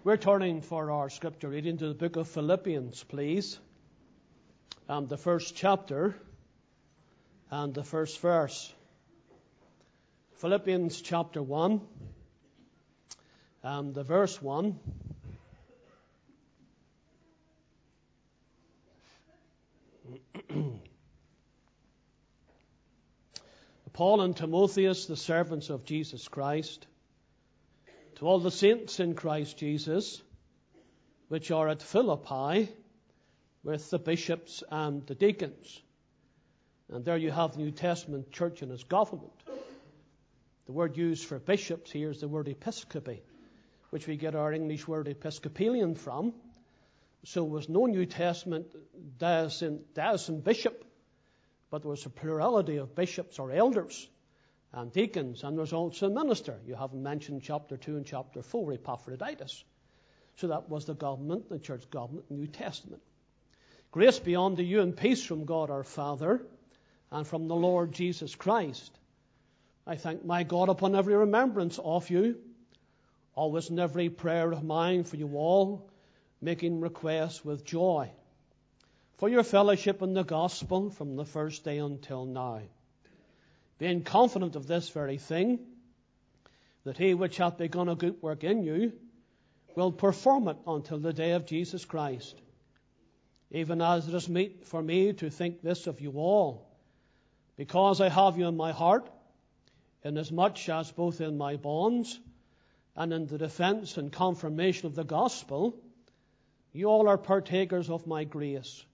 We're turning for our scripture reading to the book of Philippians, please, and the first chapter and the first verse. Philippians chapter 1 and the verse 1. Paul and Timotheus, the servants of Jesus Christ, to all the saints in Christ Jesus, which are at Philippi, with the bishops and the deacons. And there you have the New Testament church and its government. The word used for bishops here is the word episcopi, which we get our English word Episcopalian from. So there was no New Testament diocesan bishop, but there was a plurality of bishops or elders and deacons, and there's also a minister. You haven't mentioned chapter 2 and chapter 4, Epaphroditus. So that was the government, the church government, New Testament. Grace be unto you and peace from God our Father and from the Lord Jesus Christ. I thank my God upon every remembrance of you, always in every prayer of mine for you all, making requests with joy, for your fellowship in the gospel from the first day until now, being confident of this very thing, that he which hath begun a good work in you will perform it until the day of Jesus Christ. Even as it is meet for me to think this of you all, because I have you in my heart, inasmuch as both in my bonds and in the defence and confirmation of the gospel, you all are partakers of my grace.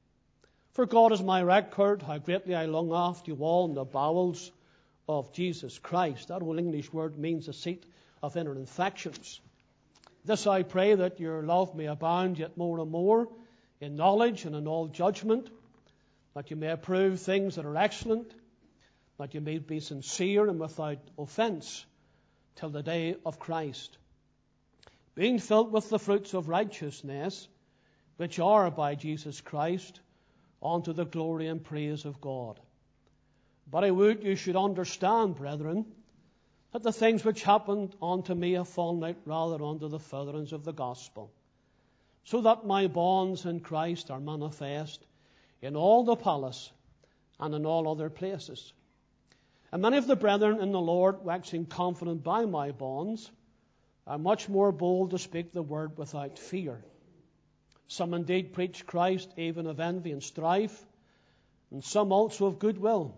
For God is my record, how greatly I long after you all in the bowels of Jesus Christ. That old English word means the seat of inner affections. This I pray, that your love may abound yet more and more in knowledge and in all judgment, that you may approve things that are excellent, that you may be sincere and without offence till the day of Christ, being filled with the fruits of righteousness, which are by Jesus Christ, unto the glory and praise of God. But I would you should understand, brethren, that the things which happened unto me have fallen out rather unto the furtherance of the gospel, so that my bonds in Christ are manifest in all the palace and in all other places. And many of the brethren in the Lord, waxing confident by my bonds, are much more bold to speak the word without fear. Some indeed preach Christ even of envy and strife, and some also of goodwill.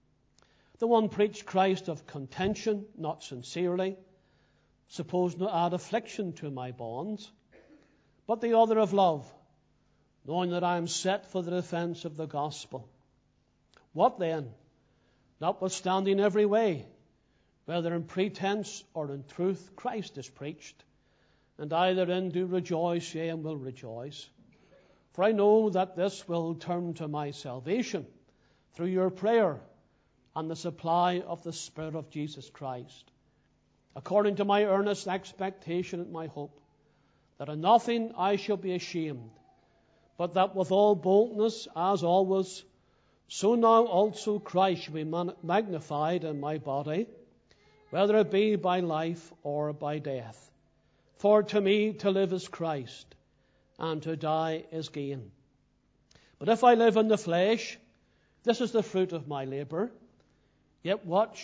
The one preached Christ of contention, not sincerely, supposed to add affliction to my bonds, but the other of love, knowing that I am set for the defence of the gospel. What then? Notwithstanding every way, whether in pretense or in truth, Christ is preached, and I therein do rejoice, yea, and will rejoice. For I know that this will turn to my salvation through your prayer and the supply of the Spirit of Jesus Christ, according to my earnest expectation and my hope, that in nothing I shall be ashamed, but that with all boldness, as always, so now also Christ shall be magnified in my body, whether it be by life or by death. For to me to live is Christ, and to die is gain. But if I live in the flesh, this is the fruit of my labour. Yet what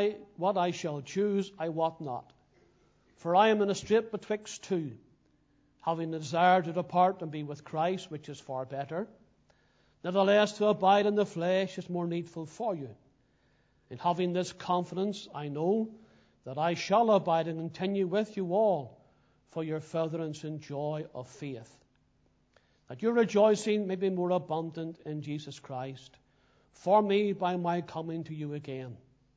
I shall choose, I wot not. For I am in a strait betwixt two, having a desire to depart and be with Christ, which is far better. Nevertheless, to abide in the flesh is more needful for you. And having this confidence, I know that I shall abide and continue with you all for your furtherance and joy of faith, that your rejoicing may be more abundant in Jesus Christ, for me by my coming to you again.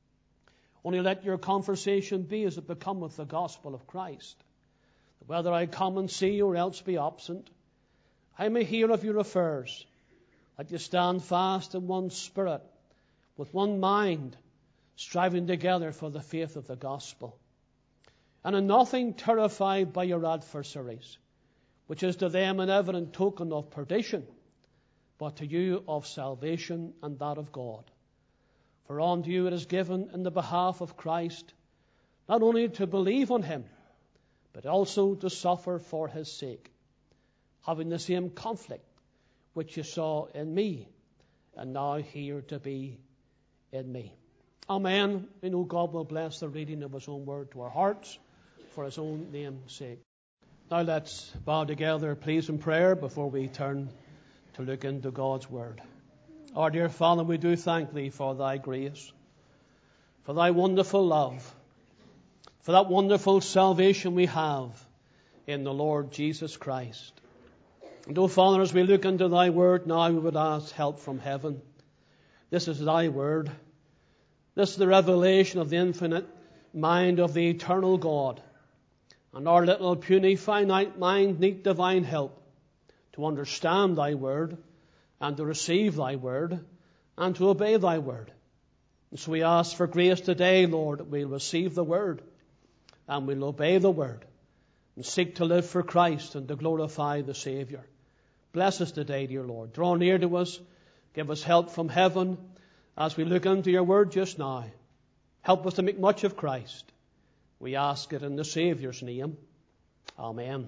Only let your conversation be as it becometh the gospel of Christ, that whether I come and see you or else be absent, I may hear of your affairs, that you stand fast in one spirit, with one mind, striving together for the faith of the gospel, and in nothing terrified by your adversaries, which is to them an evident token of perdition, but to you of salvation and that of God. For unto you it is given in the behalf of Christ, not only to believe on him, but also to suffer for his sake, having the same conflict which you saw in me, and now here to be in me. Amen. We know God will bless the reading of his own word to our hearts for his own name's sake. Now let's bow together, please, in prayer before we turn to look into God's word. Our dear Father, we do thank thee for thy grace, for thy wonderful love, for that wonderful salvation we have in the Lord Jesus Christ. And, O Father, as we look into thy word now, we would ask help from heaven. This is thy word. This is the revelation of the infinite mind of the eternal God. And our little puny finite mind need divine help to understand thy word and to receive thy word and to obey thy word. And so we ask for grace today, Lord, that we'll receive the word and we'll obey the word and seek to live for Christ and to glorify the Savior. Bless us today, dear Lord. Draw near to us. Give us help from heaven as we look into your word just now. Help us to make much of Christ. We ask it in the Saviour's name. Amen.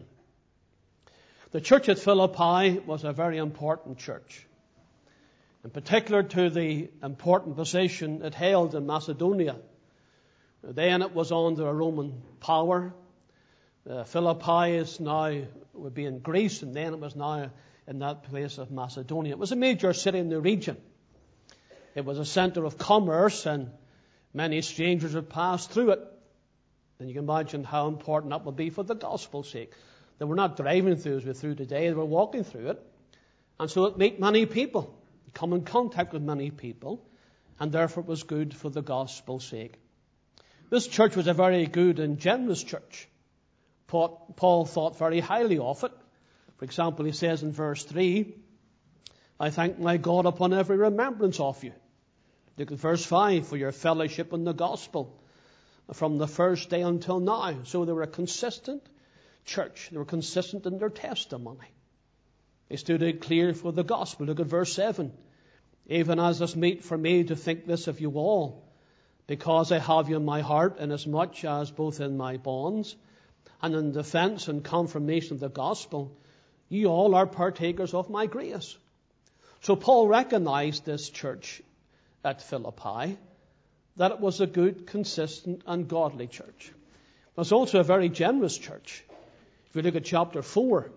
The church at Philippi was a very important church, in particular to the important position it held in Macedonia. Then it was under a Roman power. Philippi is now would be in Greece, and then it was now in that place of Macedonia. It was a major city in the region. It was a center of commerce, and many strangers would pass through it. And you can imagine how important that would be for the gospel's sake. They were not driving through as we're through today, they were walking through it. And so it met many people, come in contact with many people, and therefore it was good for the gospel's sake. This church was a very good and generous church. Paul thought very highly of it. For example, he says in verse 3, I thank my God upon every remembrance of you. Look at verse 5, for your fellowship in the gospel from the first day until now. So they were a consistent church. They were consistent in their testimony. They stood out clear for the gospel. Look at verse 7. Even as it's meet for me to think this of you all, because I have you in my heart, inasmuch as both in my bonds and in defense and confirmation of the gospel, you all are partakers of my grace. So Paul recognized this church at Philippi, that it was a good, consistent, and godly church. It was also a very generous church. If you look at chapter 4,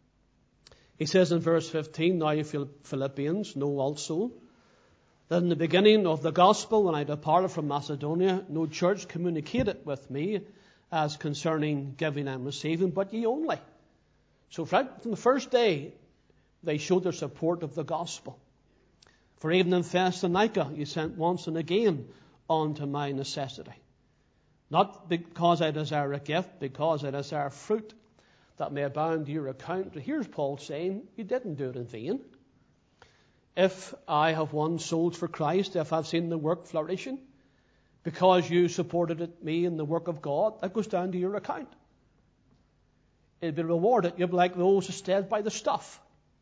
he says in verse 15, now you Philippians know also that in the beginning of the gospel, when I departed from Macedonia, no church communicated with me as concerning giving and receiving, but ye only. So from the first day, they showed their support of the gospel. For even in Thessalonica, you sent once and again unto my necessity. Not because I desire a gift, because I desire fruit that may abound to your account. Here's Paul saying, you didn't do it in vain. If I have won souls for Christ, if I've seen the work flourishing, because you supported me in the work of God, that goes down to your account. It'll be rewarded. You'll be like those who stayed by the stuff.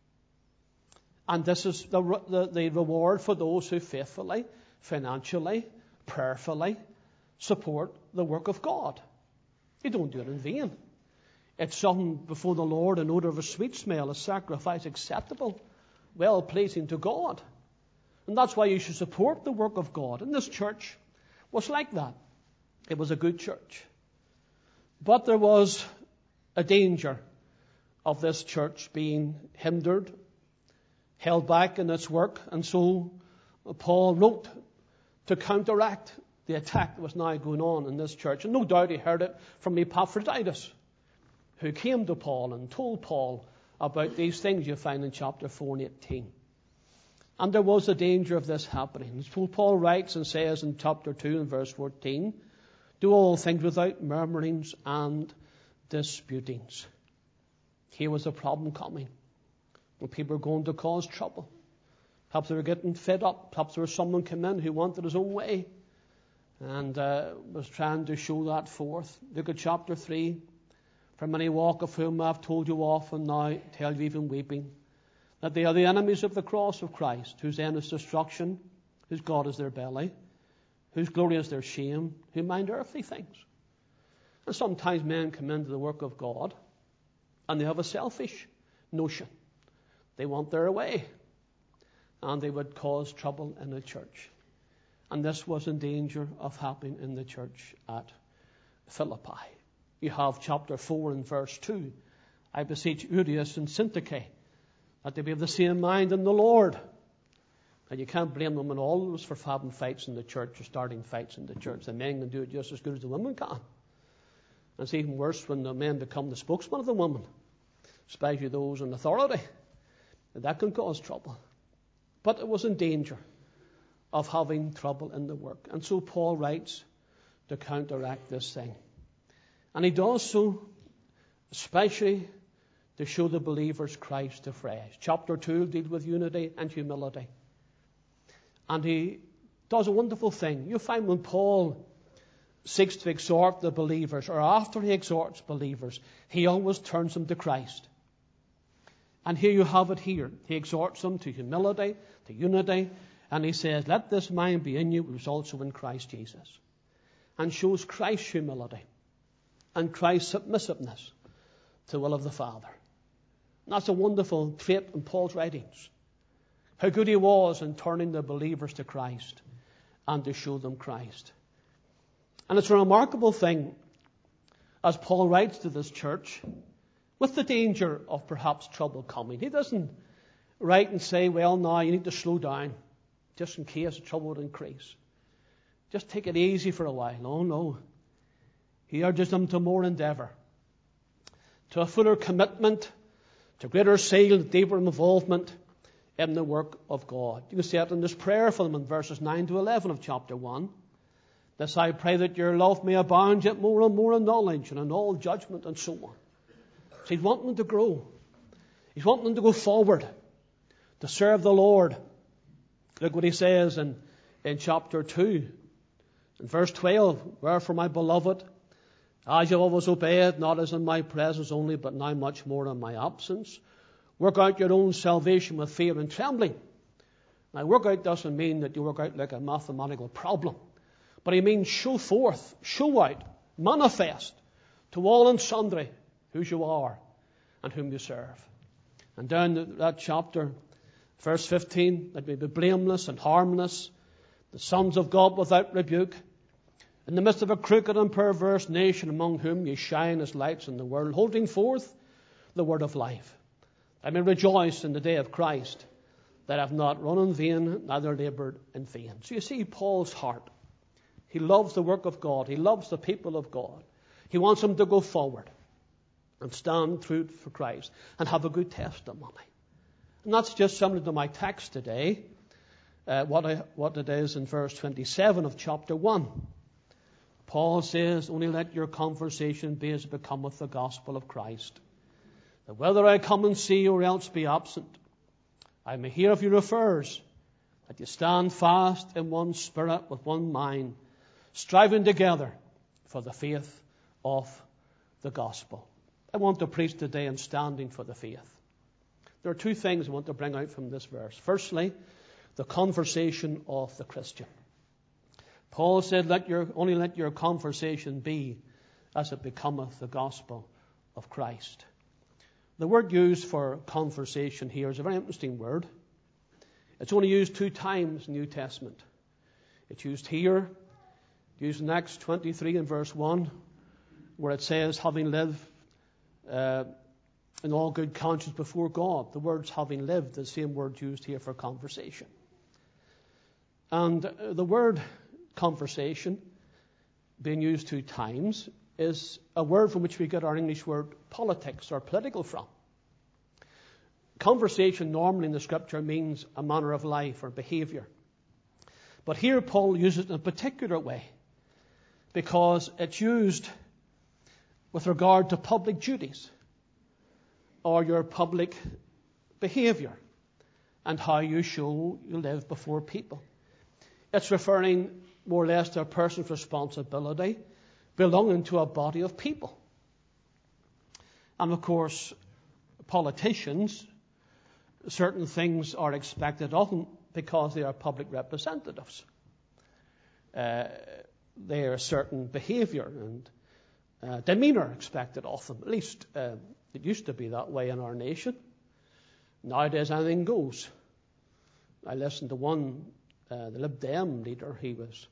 And this is the reward for those who faithfully, financially, prayerfully support the work of God. You don't do it in vain. It's something before the Lord, an odor of a sweet smell, a sacrifice acceptable, well-pleasing to God. And that's why you should support the work of God. And this church was like that. It was a good church. But there was a danger of this church being hindered, held back in its work. And so Paul wrote to counteract the attack that was now going on in this church. And no doubt he heard it from Epaphroditus, who came to Paul and told Paul about these things you find in chapter 4 and 18. And there was a danger of this happening. So Paul writes and says in chapter 2 and verse 14, do all things without murmurings and disputings. Here was a problem coming. When people were going to cause trouble. Perhaps they were getting fed up. Perhaps there was someone come in who wanted his own way and was trying to show that forth. Look at chapter 3. For many walk of whom I have told you often, now tell you even weeping, that they are the enemies of the cross of Christ, whose end is destruction, whose God is their belly, whose glory is their shame, who mind earthly things. And sometimes men come into the work of God and they have a selfish notion. They want their way. And they would cause trouble in the church. And this was in danger of happening in the church at Philippi. You have chapter 4 and verse 2. I beseech Euodias and Syntyche that they be of the same mind in the Lord. And you can't blame them at all. It was for having fights in the church or starting fights in the church. The men can do it just as good as the women can. And it's even worse when the men become the spokesman of the women, especially those in authority. That can cause trouble. But it was in danger of having trouble in the work. And so Paul writes to counteract this thing. And he does so especially to show the believers Christ afresh. Chapter 2 deals with unity and humility. And he does a wonderful thing. You find when Paul seeks to exhort the believers, or after he exhorts believers, he always turns them to Christ. And here you have it here. He exhorts them to humility, to unity, and he says, let this mind be in you, which was also in Christ Jesus. And shows Christ's humility and Christ's submissiveness to the will of the Father. And that's a wonderful trait in Paul's writings. How good he was in turning the believers to Christ and to show them Christ. And it's a remarkable thing, as Paul writes to this church, with the danger of perhaps trouble coming. He doesn't write and say, well, now you need to slow down, just in case the trouble would increase. Just take it easy for a while. No. He urges them to more endeavour, to a fuller commitment, to greater zeal, deeper involvement in the work of God. You can see it in this prayer for them in verses 9 to 11 of chapter 1. This I pray that your love may abound yet more and more in knowledge and in all judgment and so on. So he's wanting them to grow. He's wanting them to go forward, to serve the Lord. Look what he says in chapter 2. In verse 12, wherefore my beloved, as you have always obeyed, not as in my presence only, but now much more in my absence, work out your own salvation with fear and trembling. Now, work out doesn't mean that you work out like a mathematical problem, but it means show forth, show out, manifest to all and sundry who you are and whom you serve. And down that chapter, verse 15, that we be blameless and harmless, the sons of God without rebuke, in the midst of a crooked and perverse nation among whom ye shine as lights in the world, holding forth the word of life. I may rejoice in the day of Christ, that I have not run in vain, neither laboured in vain. So you see Paul's heart. He loves the work of God. He loves the people of God. He wants them to go forward and stand true for Christ and have a good testimony. And that's just similar to my text today, what it is in verse 27 of chapter 1. Paul says, only let your conversation be as it becometh the gospel of Christ, that whether I come and see you or else be absent, I may hear of your affairs, that you stand fast in one spirit with one mind, striving together for the faith of the gospel. I want to preach today on standing for the faith. There are two things I want to bring out from this verse. Firstly, the conversation of the Christian. Paul said, only let your conversation be as it becometh the gospel of Christ. The word used for conversation here is a very interesting word. It's only used 2 times in the New Testament. It's used here, used in Acts 23 and verse 1, where it says, having lived in all good conscience before God. The words having lived, the same word used here for conversation. And the word conversation, being used 2 times, is a word from which we get our English word politics or political from. Conversation normally in the scripture means a manner of life or behavior. But here Paul uses it in a particular way because it's used with regard to public duties or your public behavior and how you show you live before people. It's referring more or less to a person's responsibility belonging to a body of people. And of course, politicians, certain things are expected of them because they are public representatives. They are certain behavior and demeanour expected of them. At least it used to be that way in our nation. Nowadays anything goes. I listened to one, the Lib Dem leader. He was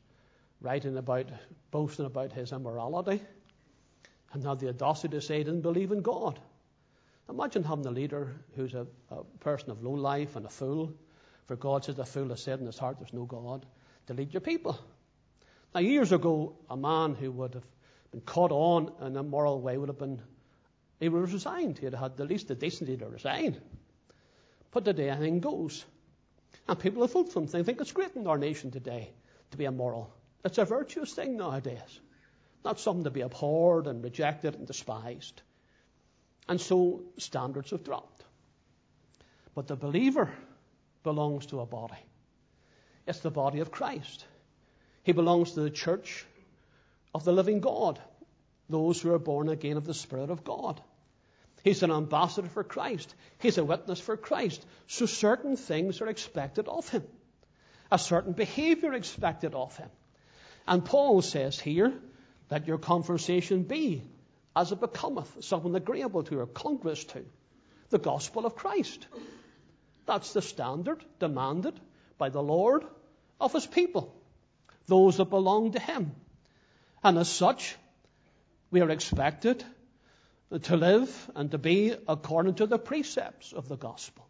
boasting about his immorality, and had the audacity to say he didn't believe in God. Imagine having a leader who's a person of low life and a fool. For God says, the fool has said in his heart, there's no God, to lead your people. Now, years ago, a man who would have been caught on in an immoral way would have resigned. He'd had at least the decency to resign. But today, anything goes. And people have voted for him. They think it's great in our nation today to be immoral. It's a virtuous thing nowadays. Not something to be abhorred and rejected and despised. And so standards have dropped. But the believer belongs to a body. It's the body of Christ. He belongs to the church of the living God, those who are born again of the Spirit of God. He's an ambassador for Christ. He's a witness for Christ. So certain things are expected of him. A certain behavior expected of him. And Paul says here, that your conversation be as it becometh, someone agreeable to or congruous to the gospel of Christ. That's the standard demanded by the Lord of his people, those that belong to him. And as such, we are expected to live and to be according to the precepts of the gospel.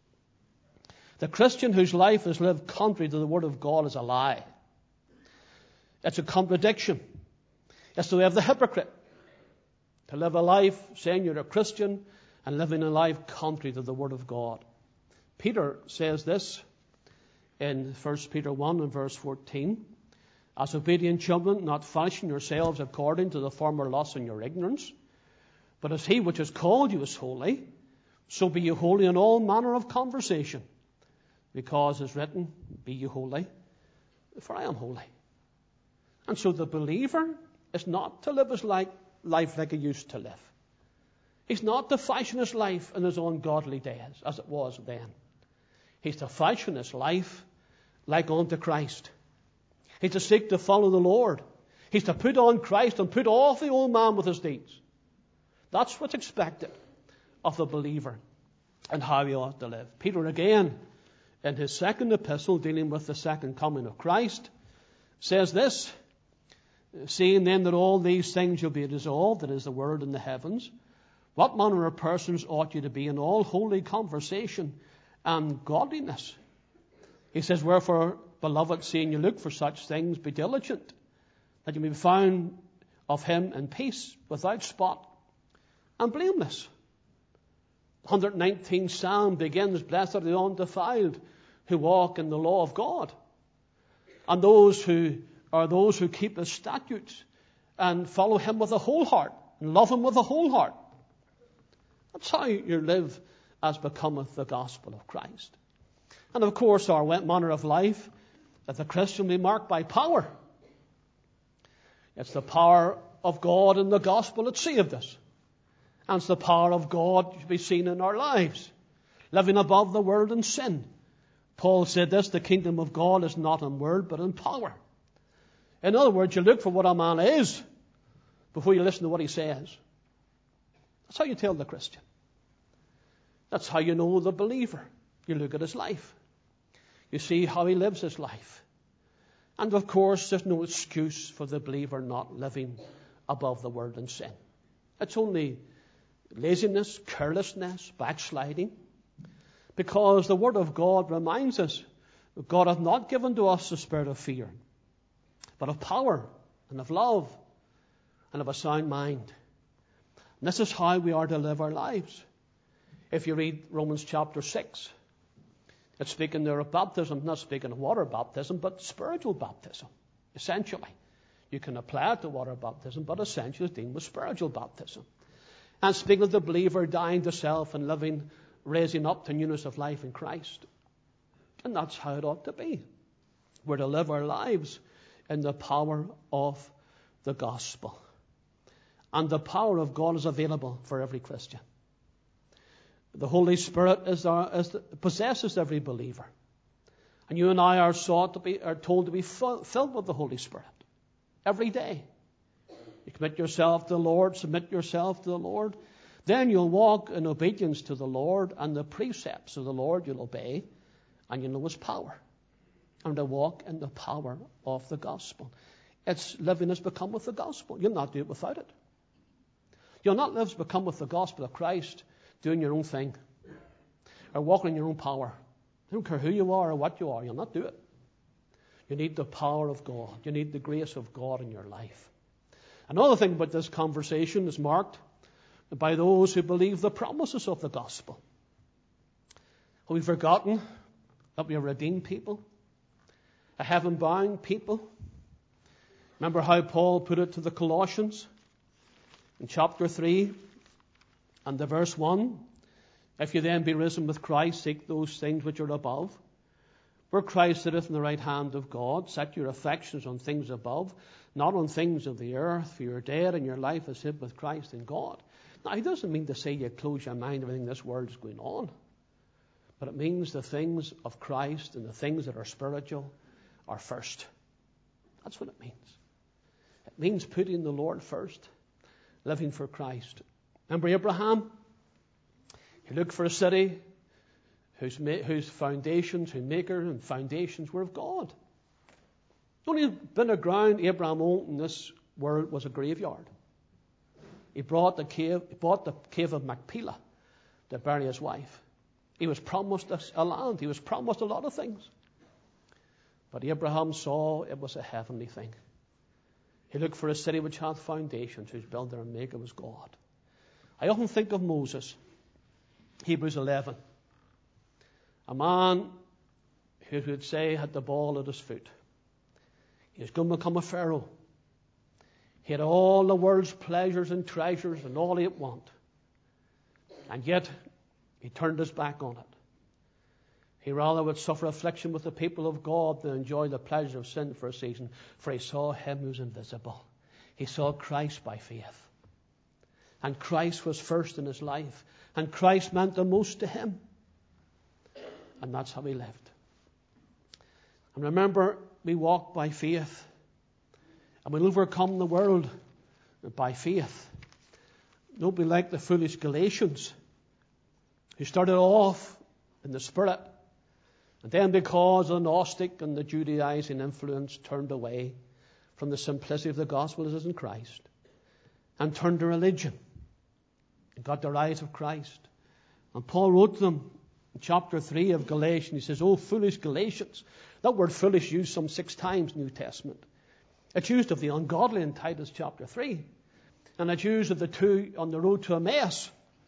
The Christian whose life is lived contrary to the word of God is a lie. It's a contradiction. It's the way of the hypocrite. To live a life saying you're a Christian and living a life contrary to the word of God. Peter says this in 1 Peter 1 and verse 14. As obedient children, not fashioning yourselves according to the former lusts in your ignorance, but as he which has called you is holy, so be you holy in all manner of conversation. Because it's written, be you holy, for I am holy. And so the believer is not to live his life like he used to live. He's not to fashion his life in his ungodly days, as it was then. He's to fashion his life like unto Christ. He's to seek to follow the Lord. He's to put on Christ and put off the old man with his deeds. That's what's expected of the believer and how he ought to live. Peter again, in his second epistle, dealing with the second coming of Christ, says this, seeing then that all these things shall be dissolved, that is the word in the heavens, what manner of persons ought you to be in all holy conversation and godliness? He says, wherefore, beloved, seeing you look for such things, be diligent, that you may be found of him in peace, without spot, and blameless. 119th Psalm begins, blessed are the undefiled, who walk in the law of God. And those who keep his statutes and follow him with a whole heart and love him with a whole heart. That's how you live as becometh the gospel of Christ. And of course, our manner of life, that the Christian be marked by power. It's the power of God in the gospel that saved us. And it's the power of God to be seen in our lives, living above the world and sin. Paul said this, the kingdom of God is not in word, but in power. In other words, you look for what a man is before you listen to what he says. That's how you tell the Christian. That's how you know the believer. You look at his life. You see how he lives his life. And of course, there's no excuse for the believer not living above the world and sin. It's only laziness, carelessness, backsliding. Because the Word of God reminds us that God hath not given to us the spirit of fear, but of power and of love and of a sound mind. And this is how we are to live our lives. If you read Romans chapter 6, it's speaking there of baptism, not speaking of water baptism, but spiritual baptism, essentially. You can apply it to water baptism, but essentially it's dealing with spiritual baptism. And speaking of the believer dying to self and living, raising up to newness of life in Christ. And that's how it ought to be. We're to live our lives in the power of the gospel. And the power of God is available for every Christian. The Holy Spirit possesses every believer. And you and I are told to be filled with the Holy Spirit every day. You commit yourself to the Lord, submit yourself to the Lord. Then you'll walk in obedience to the Lord, and the precepts of the Lord you'll obey, and you'll know His power. And to walk in the power of the gospel. It's living as become with the gospel. You'll not do it without it. You'll not live as become with the gospel of Christ, doing your own thing, or walking in your own power. I don't care who you are or what you are, you'll not do it. You need the power of God. You need the grace of God in your life. Another thing about this conversation is marked by those who believe the promises of the gospel. Have we forgotten that we are redeemed people? A heaven-bound people? Remember how Paul put it to the Colossians in chapter 3 and the verse 1? If you then be risen with Christ, seek those things which are above, where Christ sitteth in the right hand of God. Set your affections on things above, not on things of the earth, for you are dead and your life is hid with Christ in God. Now, he doesn't mean to say you close your mind to everything this world is going on. But it means the things of Christ and the things that are spiritual are first. That's what it means. It means putting the Lord first, living for Christ. Remember Abraham? He looked for a city whose foundations, whose maker and foundations were of God. The only bit of ground Abraham owned in this world was a graveyard. He bought the cave of Machpelah to bury his wife. He was promised a land. He was promised a lot of things. But Abraham saw it was a heavenly thing. He looked for a city which hath foundations, whose builder and maker was God. I often think of Moses, Hebrews 11. A man who would say had the ball at his foot. He was going to become a Pharaoh. He had all the world's pleasures and treasures and all he'd want. And yet, he turned his back on it. He rather would suffer affliction with the people of God than enjoy the pleasure of sin for a season, for he saw him who was invisible. He saw Christ by faith. And Christ was first in his life. And Christ meant the most to him. And that's how he lived. And remember, we walk by faith. And we'll overcome the world by faith. Don't be like the foolish Galatians, who started off in the Spirit, and then because of the Gnostic and the Judaizing influence turned away from the simplicity of the gospel as is in Christ, and turned to religion, and got their eyes of Christ. And Paul wrote them in chapter 3 of Galatians. He says, "Oh, foolish Galatians." That word foolish used some 6 times in the New Testament. It's used of the ungodly in Titus chapter 3. And it's used of the two on the road to Emmaus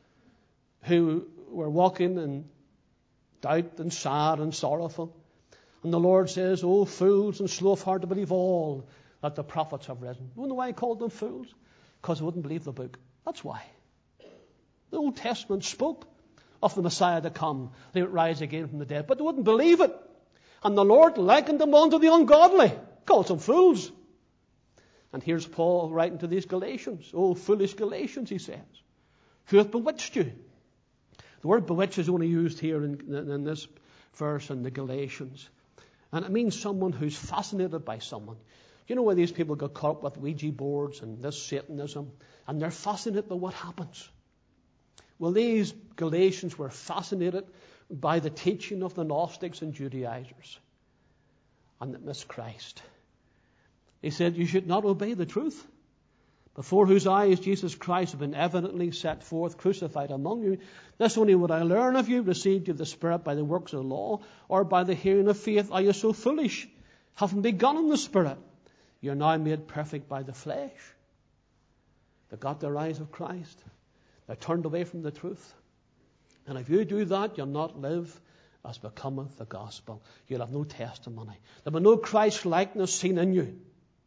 who were walking in doubt and sad and sorrowful. And the Lord says, "Oh, fools and slow of heart to believe all that the prophets have written." You know why he called them fools? Because they wouldn't believe the book. That's why. The Old Testament spoke of the Messiah to come. They would rise again from the dead. But they wouldn't believe it. And the Lord likened them unto the ungodly. Calls them fools. And here's Paul writing to these Galatians. "Oh, foolish Galatians," he says, "who hath bewitched you?" The word bewitch is only used here in this verse in the Galatians. And it means someone who's fascinated by someone. You know where these people got caught up with Ouija boards and this Satanism, and they're fascinated by what happens. Well, these Galatians were fascinated by the teaching of the Gnostics and Judaizers, and that missed Christ. He said, "You should not obey the truth, before whose eyes Jesus Christ has been evidently set forth, crucified among you. This only would I learn of you, received you the Spirit by the works of the law, or by the hearing of faith? Are you so foolish? Having begun in the Spirit, you are now made perfect by the flesh." They got their eyes of Christ. They turned away from the truth. And if you do that, you'll not live as becometh the gospel. You'll have no testimony. There will be no Christ likeness seen in you.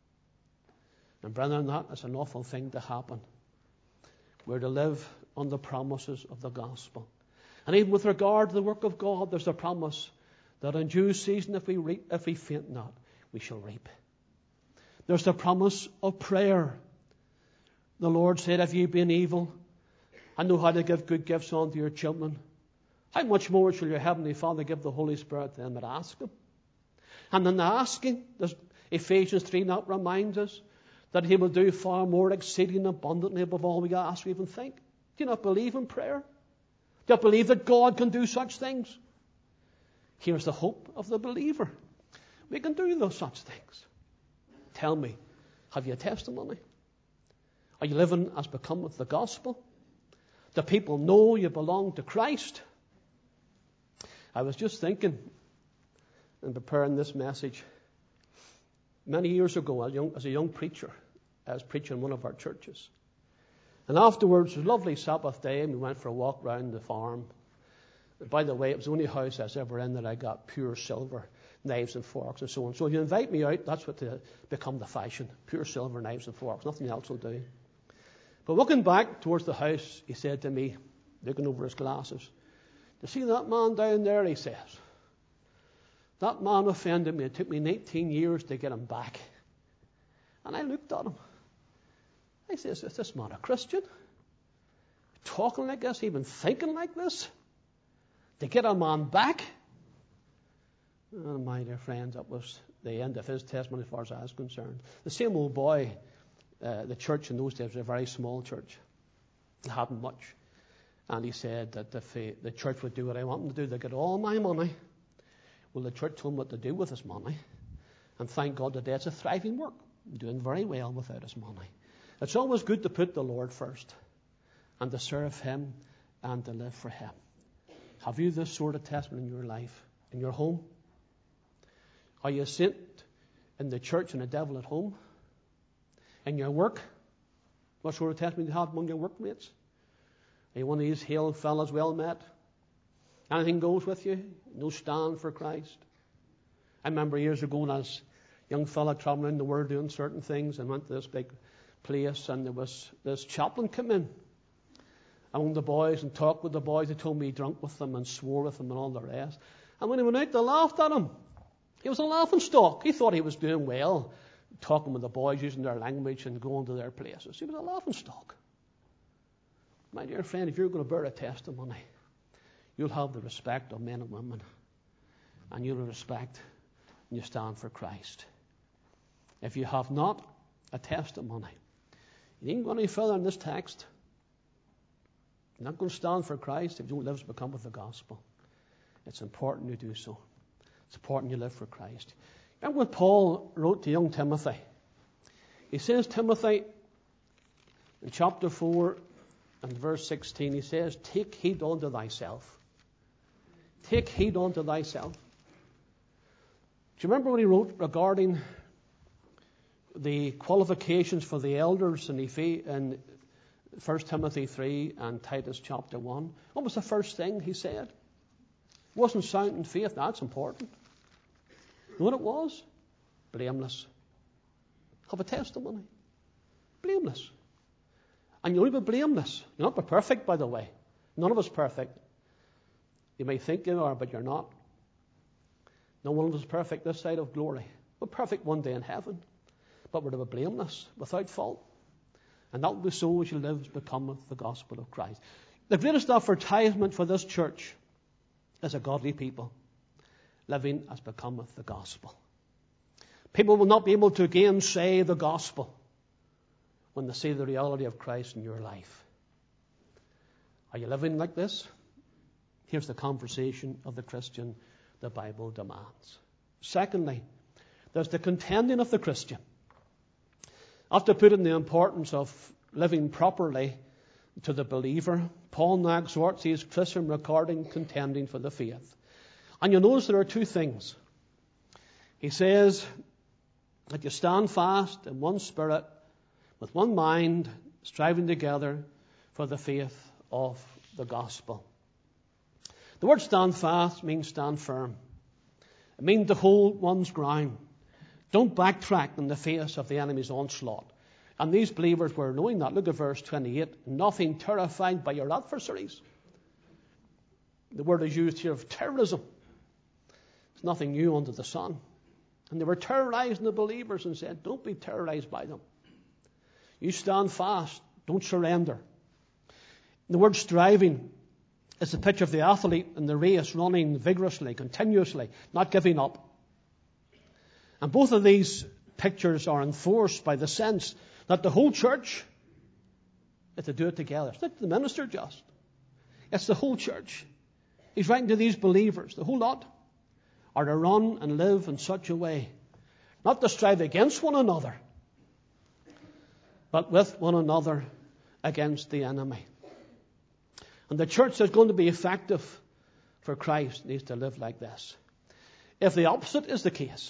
And brethren, that is an awful thing to happen. We're to live on the promises of the gospel. And even with regard to the work of God, there's a promise that in due season, if we faint not, we shall reap. There's the promise of prayer. The Lord said, "If ye be in evil, and know how to give good gifts unto your children, how much more shall your heavenly Father give the Holy Spirit to them that ask him?" And in the asking, Ephesians 3 now reminds us that He will do far more exceeding abundantly above all we ask or even think? Do you not believe in prayer? Do you believe that God can do such things? Here's the hope of the believer. We can do those such things. Tell me, have you a testimony? Are you living as becometh the gospel? Do people know you belong to Christ? I was just thinking in preparing this message, many years ago as a young preacher, I was preaching in one of our churches. And afterwards, it was a lovely Sabbath day, and we went for a walk round the farm. And by the way, it was the only house I was ever in that I got pure silver knives and forks and so on. So if you invite me out, that's what to become the fashion. Pure silver knives and forks. Nothing else will do. But looking back towards the house, he said to me, looking over his glasses, "You see that man down there?" he says. "That man offended me. It took me 19 years to get him back." And I looked at him. I says, "Is this man a Christian? Talking like this, even thinking like this? To get a man back?" Oh, my dear friends, that was the end of his testimony as far as I was concerned. The same old boy, the church in those days was a very small church. It hadn't much. And he said that if the church would do what I want them to do, they'd get all my money. Well, the church told him what to do with his money. And thank God today it's a thriving work. Doing very well without his money. It's always good to put the Lord first and to serve Him and to live for Him. Have you this sort of testimony in your life, in your home? Are you a saint in the church and a devil at home? In your work? What sort of testimony do you have among your workmates? Are you one of these hale fellas, well met? Anything goes with you? No stand for Christ? I remember years ago when I was a young fella traveling in the world doing certain things and went to this big place, and there was this chaplain come in among the boys and talked with the boys. He told me he drunk with them and swore with them and all the rest. And when he went out, they laughed at him. He was a laughing stock. He thought he was doing well, talking with the boys, using their language and going to their places. He was a laughing stock. My dear friend, if you're going to bear a testimony, you'll have the respect of men and women, and you'll respect and you stand for Christ. If you have not a testimony, you ain't going any further in this text. You're not going to stand for Christ if you don't live as become with the gospel. It's important you do so. It's important you live for Christ. Remember what Paul wrote to young Timothy? He says, Timothy, in chapter 4 and verse 16, he says, "Take heed unto thyself." Take heed unto thyself. Do you remember what he wrote regarding the qualifications for the elders in 1 Timothy 3 and Titus chapter 1? What was the first thing he said? It wasn't sound in faith. That's important. You know what it was? Blameless. Have a testimony. Blameless. And you'll be blameless. You're not perfect, by the way. None of us perfect. You may think you are, but you're not. No one of us is perfect this side of glory. We're perfect one day in heaven. But we're to be blameless, without fault. And that will be so as you live as becometh the gospel of Christ. The greatest advertisement for this church is a godly people living as becometh the gospel. People will not be able to again say the gospel when they see the reality of Christ in your life. Are you living like this? Here's the conversation of the Christian the Bible demands. Secondly, there's the contending of the Christian. After putting the importance of living properly to the believer, Paul now exhorts his Christian regarding contending for the faith. And you'll notice there are two things. He says that you stand fast in one spirit, with one mind, striving together for the faith of the gospel. The word stand fast means stand firm. It means to hold one's ground. Don't backtrack in the face of the enemy's onslaught. And these believers were knowing that. Look at verse 28. Nothing terrified by your adversaries. The word is used here of terrorism. It's nothing new under the sun. And they were terrorizing the believers and said, don't be terrorized by them. You stand fast. Don't surrender. The word striving is a picture of the athlete in the race, running vigorously, continuously, not giving up. And both of these pictures are enforced by the sense that the whole church is to do it together. It's not the minister just. It's the whole church. He's writing to these believers, the whole lot, are to run and live in such a way, not to strive against one another, but with one another against the enemy. And the church that's going to be effective for Christ needs to live like this. If the opposite is the case,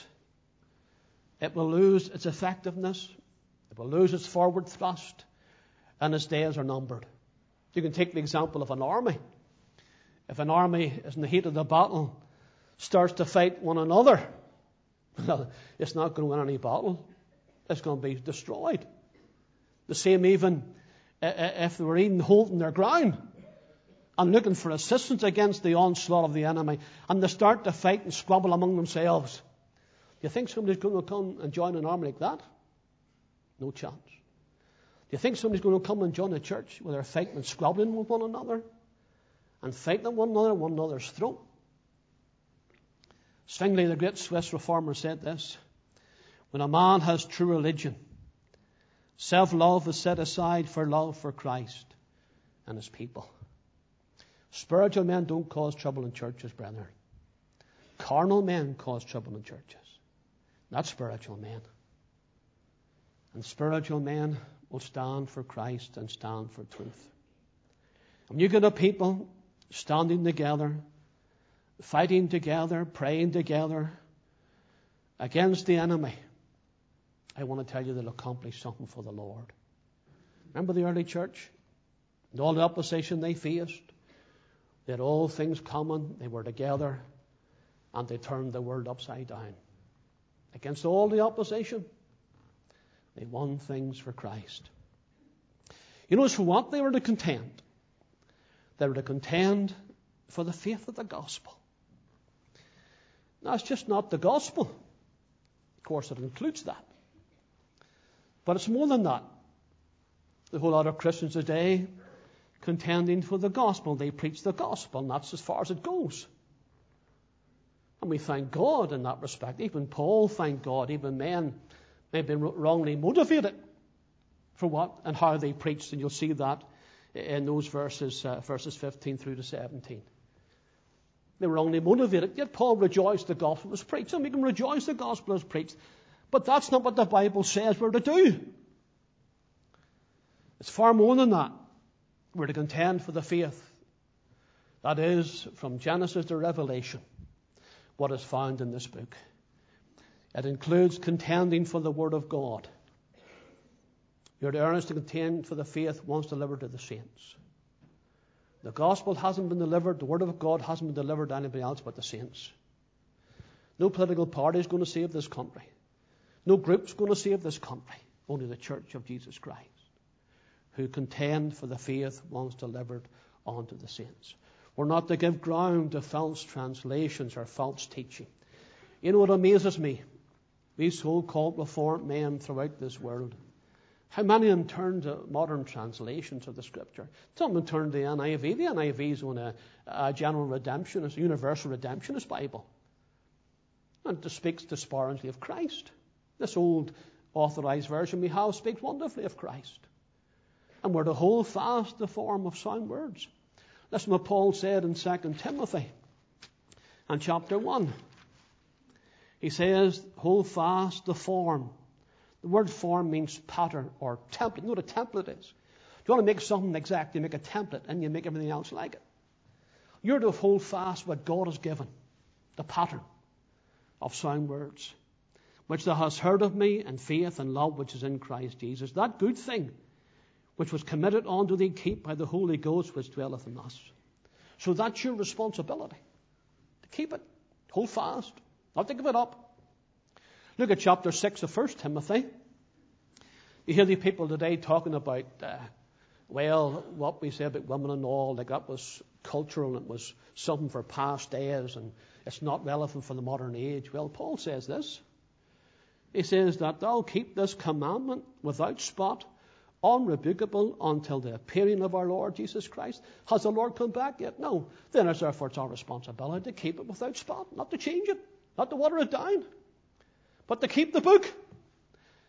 it will lose its effectiveness, it will lose its forward thrust, and its days are numbered. You can take the example of an army. If an army is in the heat of the battle, starts to fight one another, well, it's not going to win any battle. It's going to be destroyed. The same even if they were even holding their ground and looking for assistance against the onslaught of the enemy, and they start to fight and squabble among themselves. Do you think somebody's going to come and join an army like that? No chance. Do you think somebody's going to come and join a church where they're fighting and squabbling with one another and fighting one another's throat? Zwingli, the great Swiss reformer, said this: when a man has true religion, self-love is set aside for love for Christ and his people. Spiritual men don't cause trouble in churches, brethren. Carnal men cause trouble in churches, not spiritual men. And spiritual men will stand for Christ and stand for truth. When you get a people standing together, fighting together, praying together against the enemy, I want to tell you they'll accomplish something for the Lord. Remember the early church? And all the opposition they faced. They had all things common. They were together. And they turned the world upside down. Against all the opposition, they won things for Christ. You notice for what they were to contend? They were to contend for the faith of the gospel. Now, it's just not the gospel. Of course, it includes that. But it's more than that. The whole lot of Christians today contending for the gospel. They preach the gospel, and that's as far as it goes. And we thank God in that respect. Even Paul thanked God. Even men may have been wrongly motivated for what and how they preached. And you'll see that in those verses 15 through to 17. They were wrongly motivated. Yet Paul rejoiced the gospel was preached. And we can rejoice the gospel is preached. But that's not what the Bible says we're to do. It's far more than that. We're to contend for the faith. That is, from Genesis to Revelation, what is found in this book. It includes contending for the Word of God. You're to earnestly contend for the faith once delivered to the saints. The gospel hasn't been delivered, the Word of God hasn't been delivered to anybody else but the saints. No political party is going to save this country. No group's going to save this country. Only the Church of Jesus Christ, who contend for the faith once delivered unto the saints. We're not to give ground to false translations or false teaching. You know what amazes me? These so-called reformed men throughout this world, how many of them turn to modern translations of the Scripture? Some of them turn to the NIV. The NIV is on a general redemptionist, universal redemptionist Bible. And it speaks disparagingly of Christ. This old authorized version we have speaks wonderfully of Christ. And we're to hold fast the form of sound words. Listen what Paul said in 2 Timothy and chapter 1. He says, hold fast the form. The word form means pattern or template. You know what a template is? If you want to make something exact, you make a template and you make everything else like it. You're to hold fast what God has given, the pattern of sound words, which thou hast heard of me, and faith and love which is in Christ Jesus. That good thing which was committed unto thee, keep by the Holy Ghost which dwelleth in us. So that's your responsibility, to keep it, hold fast, not to give it up. Look at chapter 6 of 1 Timothy. You hear the people today talking about, what we say about women and all, like that was cultural and it was something for past days and it's not relevant for the modern age. Well, Paul says this. He says that thou keep this commandment without spot, unrebukable until the appearing of our Lord Jesus Christ. Has the Lord come back yet? No. Then therefore it's our responsibility to keep it without spot, not to change it, not to water it down, but to keep the book.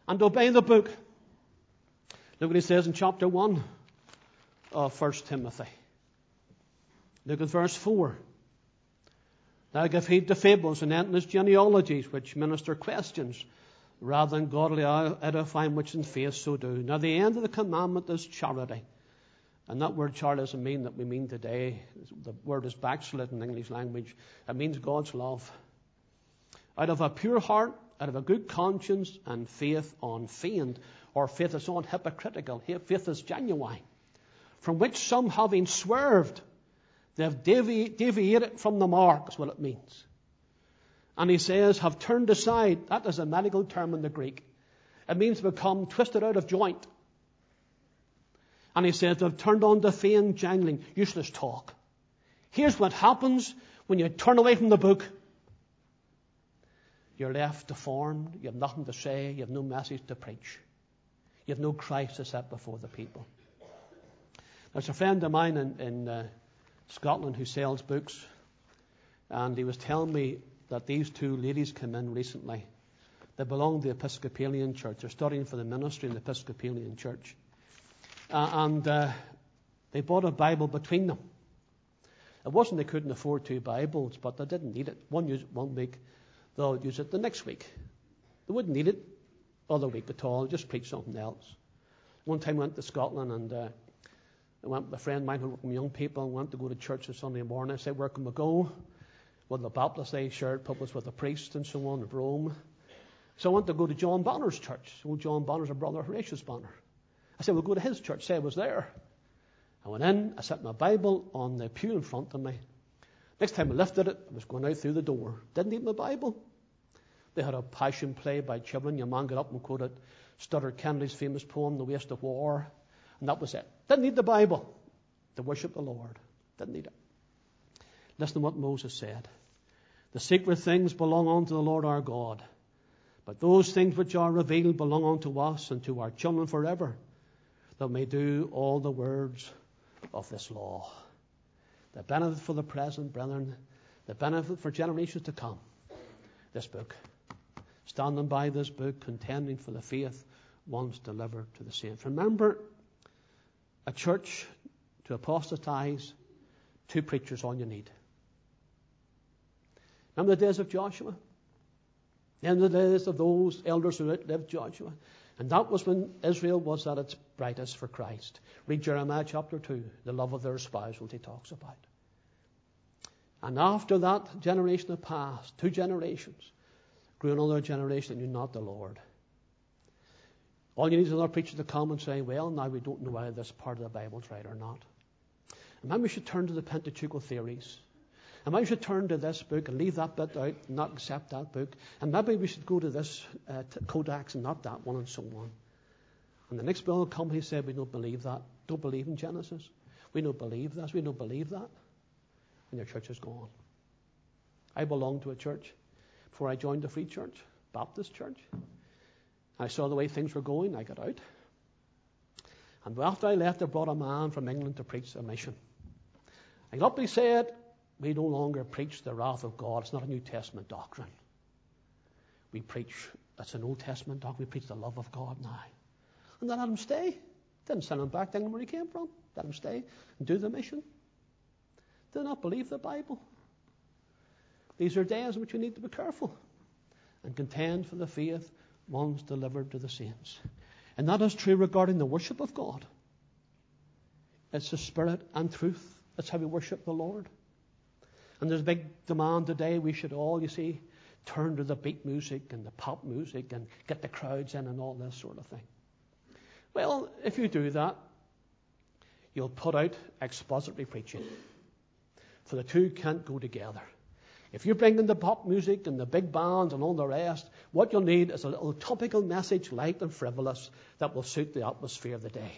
and obey the book. Look what he says in chapter 1 of 1 Timothy. Look at verse 4. Now give heed to fables and endless genealogies, which minister questions, rather than godly edifying, which in faith so do. Now the end of the commandment is charity. And that word charity doesn't mean that we mean today. The word is backslid in English language. It means God's love. Out of a pure heart, out of a good conscience, and faith unfeigned, or faith is unhypocritical, faith is genuine, from which some having swerved, they have deviated from the mark, is what it means. And he says, have turned aside. That is a medical term in the Greek. It means become twisted out of joint. And he says, they've turned on to vain jangling, useless talk. Here's what happens when you turn away from the book. You're left deformed. You have nothing to say. You have no message to preach. You have no Christ to set before the people. There's a friend of mine in Scotland who sells books. And he was telling me that these two ladies came in recently. They belong to the Episcopalian Church. They're studying for the ministry in the Episcopalian Church. And they bought a Bible between them. It wasn't they couldn't afford 2 Bibles, but they didn't need it. One used it 1 week, they'll use it the next week. They wouldn't need it other week at all, just preach something else. One time I went to Scotland and I went with a friend of mine who worked with young people and went to go to church on Sunday morning. I said, where can we go? Well, the Baptist, they shared pulpits with the priests and so on in Rome. So I went to go to John Bonner's church. Old John Bonner's a brother of Horatius Bonner. I said, we'll go to his church. Say I was there. I went in, I set my Bible on the pew in front of me. Next time I lifted it, I was going out through the door. Didn't need my Bible. They had a passion play by children. Your man got up and quoted Stutter Kennedy's famous poem, The Waste of War. And that was it. Didn't need the Bible to worship the Lord. Didn't need it. Listen to what Moses said. The secret things belong unto the Lord our God. But those things which are revealed belong unto us and to our children forever, that may do all the words of this law. The benefit for the present, brethren, the benefit for generations to come. This book. Standing by this book, contending for the faith once delivered to the saints. Remember, a church to apostatize, 2 preachers all you need. Remember the days of Joshua? In the days of those elders who outlived Joshua. And that was when Israel was at its brightest for Christ. Read Jeremiah chapter 2, the love of their spouse, what he talks about. And after that generation had passed, 2 generations, grew another generation that knew not the Lord. All you need is another preacher to come and say, well, now we don't know whether this part of the Bible is right or not. And maybe we should turn to the Pentateuchal theories. And maybe we should turn to this book and leave that bit out and not accept that book. And maybe we should go to this Codex and not that one, and so on. And the next bill will come, he said, we don't believe that. Don't believe in Genesis. We don't believe this. We don't believe that. And your church is gone. I belonged to a church before I joined the Free Church, Baptist Church. I saw the way things were going. I got out. And after I left, I brought a man from England to preach a mission. And up he said, we no longer preach the wrath of God. It's not a New Testament doctrine. We preach, it's an Old Testament doctrine. We preach the love of God now. And then let him stay. Didn't send him back to England where he came from. Let him stay and do the mission. Do not believe the Bible. These are days in which we need to be careful and contend for the faith once delivered to the saints. And that is true regarding the worship of God. It's the spirit and truth. That's how we worship the Lord. And there's a big demand today. We should all, you see, turn to the beat music and the pop music and get the crowds in and all this sort of thing. Well, if you do that, you'll put out expository preaching. For the two can't go together. If you bring in the pop music and the big bands and all the rest, what you'll need is a little topical message, light and frivolous, that will suit the atmosphere of the day.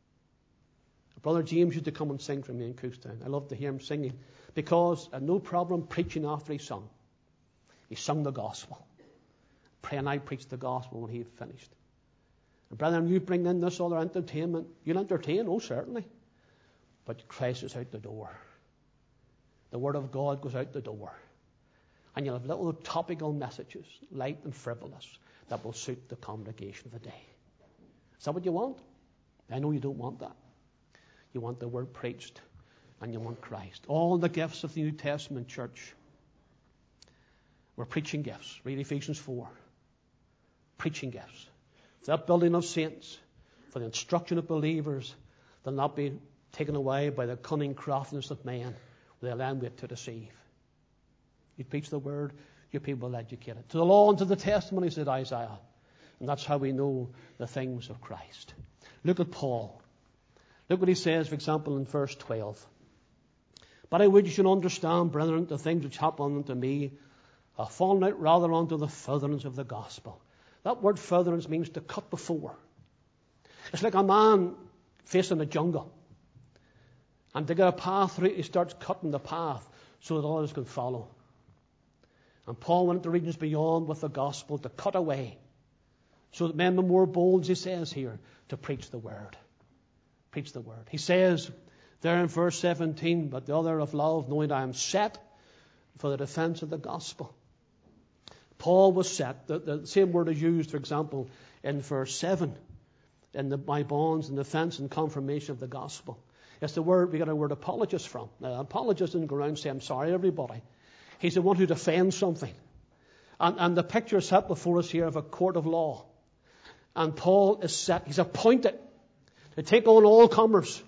Brother James used to come and sing for me in Cookstown. I loved to hear him singing because I had no problem preaching after he sung. He sung the gospel. Pray and I preached the gospel when he had finished. And brethren, you bring in this other entertainment. You'll entertain, oh certainly. But Christ is out the door. The word of God goes out the door. And you'll have little topical messages, light and frivolous, that will suit the congregation of the day. Is that what you want? I know you don't want that. You want the word preached, and you want Christ. All the gifts of the New Testament church were preaching gifts. Read Ephesians 4. Preaching gifts. For that building of saints, for the instruction of believers, they'll not be taken away by the cunning craftiness of man, with the language to deceive. You preach the word, your people will educate it. To the law and to the testimony, said Isaiah. And that's how we know the things of Christ. Look at Paul. Look what he says, for example, in verse 12. But I would you should understand, brethren, the things which happened unto me have fallen out rather unto the furtherance of the gospel. That word furtherance means to cut before. It's like a man facing a jungle. And to get a path through it, he starts cutting the path so that others can follow. And Paul went into regions beyond with the gospel to cut away, so that men were more bold, as he says here, to preach the word. Preach the word. He says there in verse 17, but the other of love, knowing I am set for the defense of the gospel. Paul was set. The same word is used, for example, in verse 7, in my bonds and defense and confirmation of the gospel. It's the word we got our word apologist from. Now, apologist doesn't go around saying, I'm sorry, everybody. He's the one who defends something. And the picture is set before us here of a court of law. And Paul is set, he's appointed to take on all comers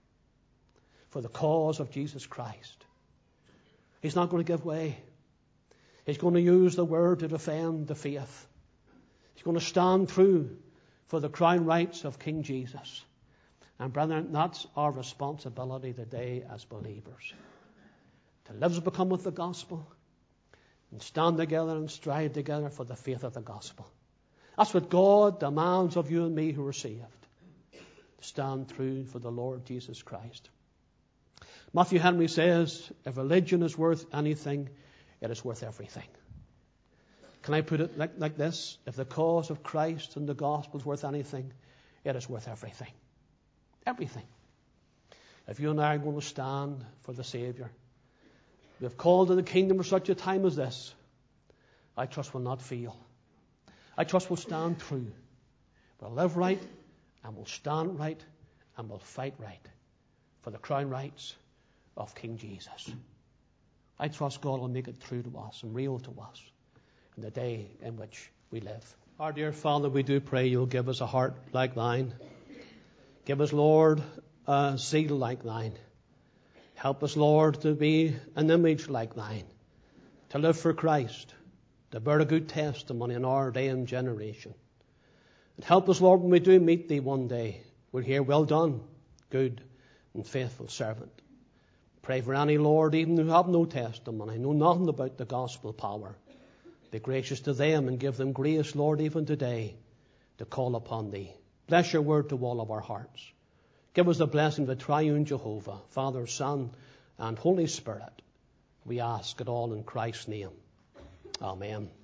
for the cause of Jesus Christ. He's not going to give way. He's going to use the word to defend the faith. He's going to stand true for the crown rights of King Jesus. And brethren, that's our responsibility today as believers. To live as become with the gospel, and stand together and strive together for the faith of the gospel. That's what God demands of you and me who are saved. To stand true for the Lord Jesus Christ. Matthew Henry says, if religion is worth anything, it is worth everything. Can I put it like this? If the cause of Christ and the gospel is worth anything, it is worth everything. Everything. If you and I are going to stand for the Savior, we have called to the kingdom for such a time as this, I trust will not fail. I trust we'll stand true. We'll live right, and we'll stand right, and we'll fight right for the crown rights of King Jesus. I trust God will make it true to us and real to us in the day in which we live. Our dear Father, we do pray you'll give us a heart like thine. Give us, Lord, a zeal like thine. Help us, Lord, to be an image like thine, to live for Christ, to bear a good testimony in our day and generation. And help us, Lord, when we do meet thee one day, we'll hear, well done, good and faithful servant. Pray for any, Lord, even who have no testimony, know nothing about the gospel power. Be gracious to them and give them grace, Lord, even today, to call upon thee. Bless your word to all of our hearts. Give us the blessing of the triune Jehovah, Father, Son, and Holy Spirit. We ask it all in Christ's name. Amen.